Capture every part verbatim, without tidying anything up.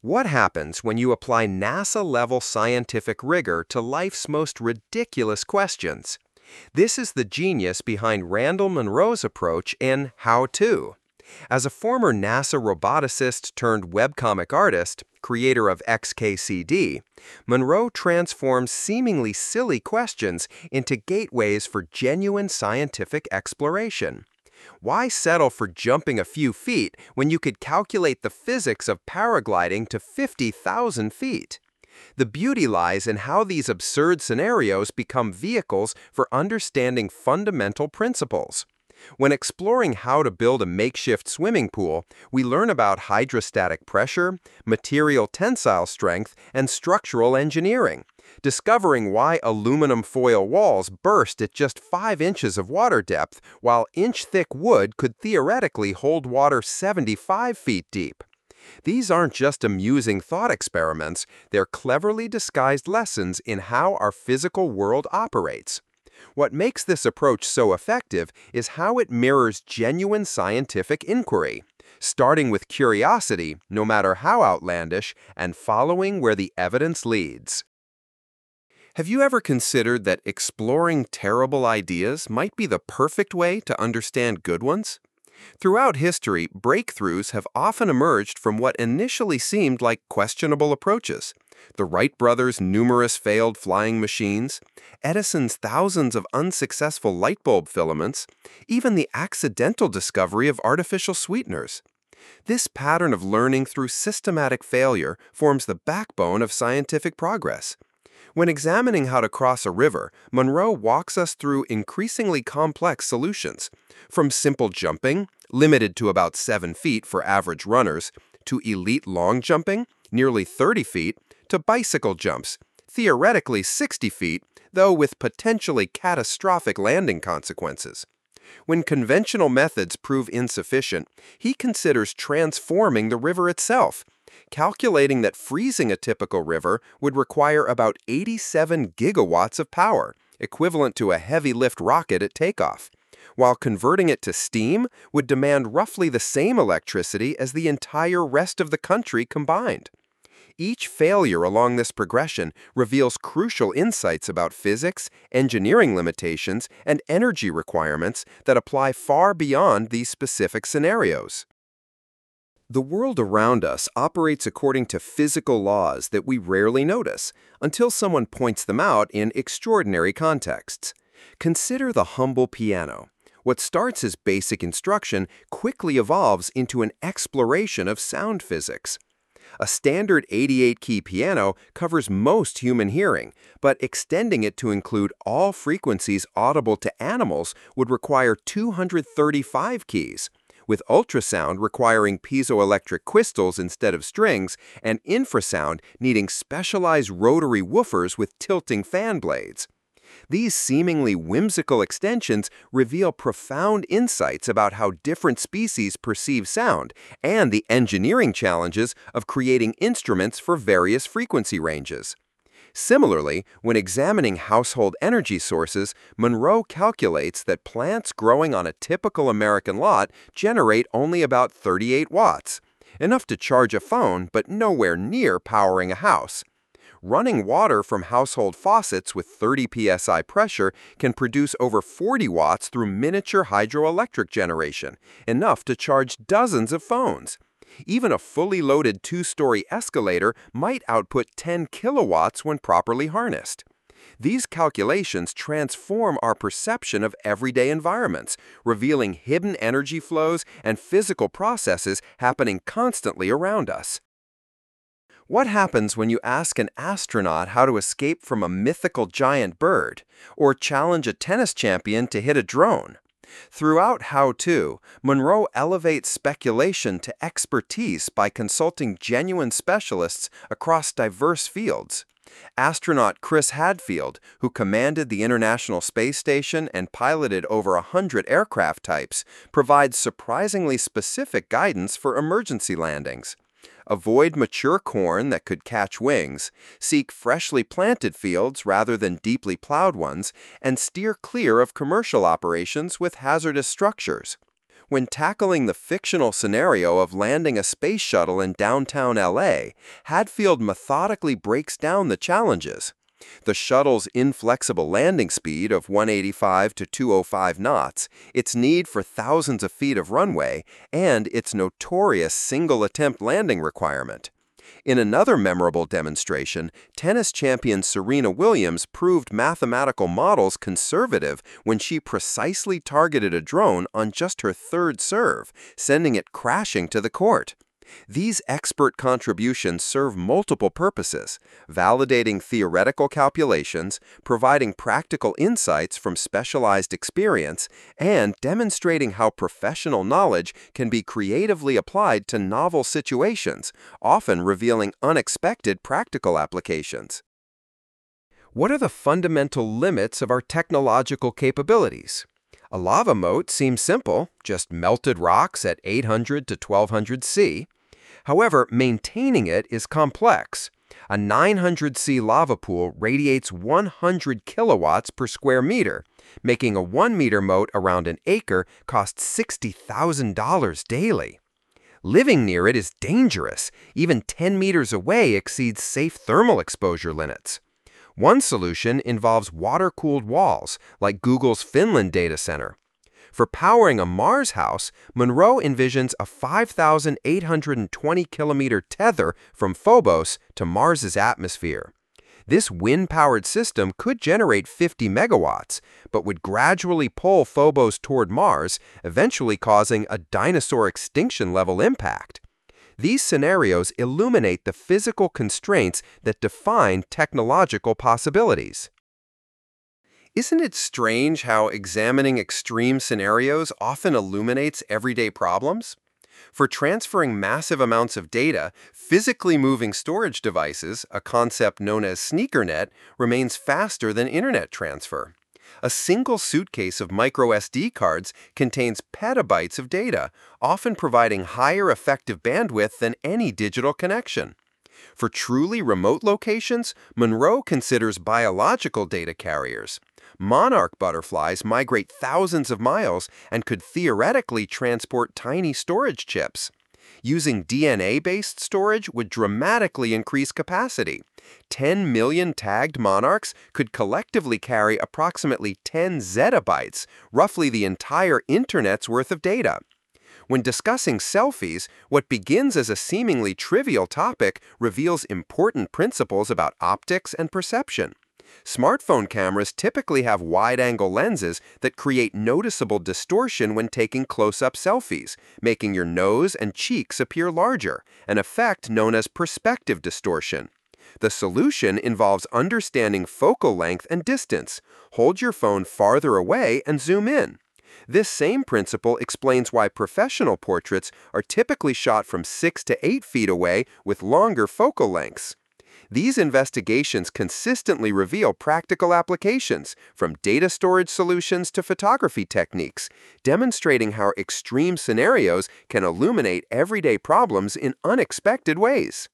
What happens when you apply NASA-level scientific rigor to life's most ridiculous questions? This is the genius behind Randall Munroe's approach in How To. As a former NASA roboticist turned webcomic artist, creator of X K C D, Munroe transforms seemingly silly questions into gateways for genuine scientific exploration. Why settle for jumping a few feet when you could calculate the physics of paragliding to fifty thousand feet? The beauty lies in how these absurd scenarios become vehicles for understanding fundamental principles. When exploring how to build a makeshift swimming pool, we learn about hydrostatic pressure, material tensile strength, and structural engineering, discovering why aluminum foil walls burst at just five inches of water depth, while inch-thick wood could theoretically hold water seventy-five feet deep. These aren't just amusing thought experiments, they're cleverly disguised lessons in how our physical world operates. What makes this approach so effective is how it mirrors genuine scientific inquiry, starting with curiosity, no matter how outlandish, and following where the evidence leads. Have you ever considered that exploring terrible ideas might be the perfect way to understand good ones? Throughout history, breakthroughs have often emerged from what initially seemed like questionable approaches. The Wright brothers' numerous failed flying machines, Edison's thousands of unsuccessful light bulb filaments, even the accidental discovery of artificial sweeteners. This pattern of learning through systematic failure forms the backbone of scientific progress. When examining how to cross a river, Munroe walks us through increasingly complex solutions, from simple jumping, limited to about seven feet for average runners, to elite long jumping, nearly thirty feet, to bicycle jumps, theoretically sixty feet, though with potentially catastrophic landing consequences. When conventional methods prove insufficient, he considers transforming the river itself, calculating that freezing a typical river would require about eighty-seven gigawatts of power, equivalent to a heavy-lift rocket at takeoff, while converting it to steam would demand roughly the same electricity as the entire rest of the country combined. Each failure along this progression reveals crucial insights about physics, engineering limitations, and energy requirements that apply far beyond these specific scenarios. The world around us operates according to physical laws that we rarely notice until someone points them out in extraordinary contexts. Consider the humble piano. What starts as basic instruction quickly evolves into an exploration of sound physics. A standard eighty-eight key piano covers most human hearing, but extending it to include all frequencies audible to animals would require two hundred thirty-five keys, with ultrasound requiring piezoelectric crystals instead of strings, and infrasound needing specialized rotary woofers with tilting fan blades. These seemingly whimsical extensions reveal profound insights about how different species perceive sound and the engineering challenges of creating instruments for various frequency ranges. Similarly, when examining household energy sources, Munroe calculates that plants growing on a typical American lot generate only about thirty-eight watts, enough to charge a phone but nowhere near powering a house. Running water from household faucets with thirty P S I pressure can produce over forty watts through miniature hydroelectric generation, enough to charge dozens of phones. Even a fully loaded two-story escalator might output ten kilowatts when properly harnessed. These calculations transform our perception of everyday environments, revealing hidden energy flows and physical processes happening constantly around us. What happens when you ask an astronaut how to escape from a mythical giant bird, or challenge a tennis champion to hit a drone? Throughout How To, Munroe elevates speculation to expertise by consulting genuine specialists across diverse fields. Astronaut Chris Hadfield, who commanded the International Space Station and piloted over a hundred aircraft types, provides surprisingly specific guidance for emergency landings. Avoid mature corn that could catch wings, seek freshly planted fields rather than deeply plowed ones, and steer clear of commercial operations with hazardous structures. When tackling the fictional scenario of landing a space shuttle in downtown L A, Hadfield methodically breaks down the challenges. The shuttle's inflexible landing speed of one eighty-five to two oh five knots, its need for thousands of feet of runway, and its notorious single-attempt landing requirement. In another memorable demonstration, tennis champion Serena Williams proved mathematical models conservative when she precisely targeted a drone on just her third serve, sending it crashing to the court. These expert contributions serve multiple purposes: validating theoretical calculations, providing practical insights from specialized experience, and demonstrating how professional knowledge can be creatively applied to novel situations, often revealing unexpected practical applications. What are the fundamental limits of our technological capabilities? A lava moat seems simple, just melted rocks at eight hundred to twelve hundred C. However, maintaining it is complex. A nine hundred C lava pool radiates one hundred kilowatts per square meter, making a one meter moat around an acre cost sixty thousand dollars daily. Living near it is dangerous. Even ten meters away exceeds safe thermal exposure limits. One solution involves water-cooled walls, like Google's Finland data center. For powering a Mars house, Munro envisions a five thousand eight hundred twenty kilometer tether from Phobos to Mars's atmosphere. This wind-powered system could generate fifty megawatts, but would gradually pull Phobos toward Mars, eventually causing a dinosaur extinction-level impact. These scenarios illuminate the physical constraints that define technological possibilities. Isn't it strange how examining extreme scenarios often illuminates everyday problems? For transferring massive amounts of data, physically moving storage devices, a concept known as SneakerNet, remains faster than internet transfer. A single suitcase of micro S D cards contains petabytes of data, often providing higher effective bandwidth than any digital connection. For truly remote locations, Munro considers biological data carriers. Monarch butterflies migrate thousands of miles and could theoretically transport tiny storage chips. Using D N A-based storage would dramatically increase capacity. ten million tagged monarchs could collectively carry approximately ten zettabytes, roughly the entire internet's worth of data. When discussing selfies, what begins as a seemingly trivial topic reveals important principles about optics and perception. Smartphone cameras typically have wide-angle lenses that create noticeable distortion when taking close-up selfies, making your nose and cheeks appear larger, an effect known as perspective distortion. The solution involves understanding focal length and distance. Hold your phone farther away and zoom in. This same principle explains why professional portraits are typically shot from six to eight feet away with longer focal lengths. These investigations consistently reveal practical applications, from data storage solutions to photography techniques, demonstrating how extreme scenarios can illuminate everyday problems in unexpected ways.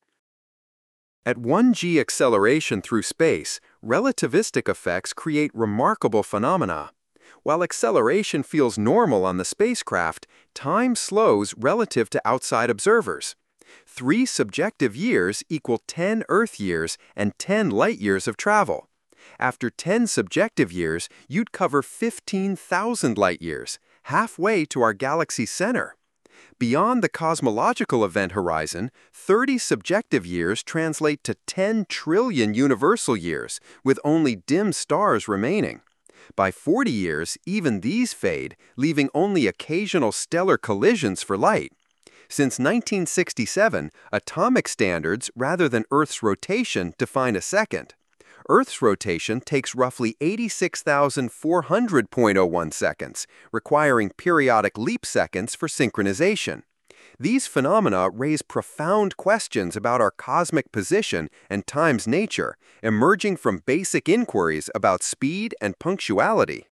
At one G acceleration through space, relativistic effects create remarkable phenomena. While acceleration feels normal on the spacecraft, time slows relative to outside observers. Three subjective years equal ten Earth years and ten light years of travel. After ten subjective years, you'd cover fifteen thousand light years, halfway to our galaxy's center. Beyond the cosmological event horizon, thirty subjective years translate to ten trillion universal years, with only dim stars remaining. By forty years, even these fade, leaving only occasional stellar collisions for light. Since nineteen sixty-seven, atomic standards rather than Earth's rotation define a second. Earth's rotation takes roughly eighty-six thousand four hundred point zero one seconds, requiring periodic leap seconds for synchronization. These phenomena raise profound questions about our cosmic position and time's nature, emerging from basic inquiries about speed and punctuality.